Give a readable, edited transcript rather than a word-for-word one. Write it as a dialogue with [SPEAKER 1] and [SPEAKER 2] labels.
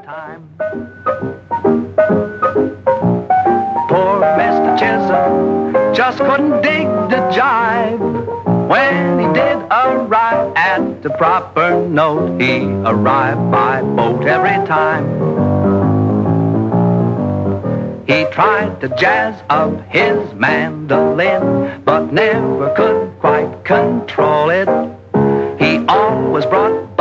[SPEAKER 1] time. Poor Mr. Chisholm just couldn't dig the jive. When he did arrive at the proper note, he arrived by boat every time. He tried to jazz up his mandolin, but never could quite control it. He always brought